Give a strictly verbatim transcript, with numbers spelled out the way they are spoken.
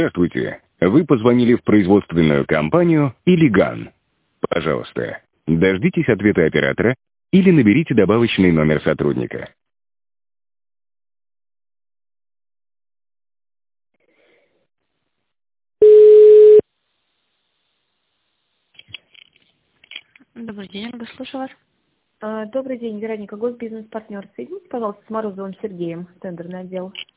Здравствуйте. Вы позвонили в производственную компанию «Илиган». Пожалуйста, дождитесь ответа оператора или наберите добавочный номер сотрудника. Добрый день, я слушаю вас. А, Добрый день, Вероника, госбизнес-партнер. Соедините, пожалуйста, с Морозовым Сергеем, тендерный отдел.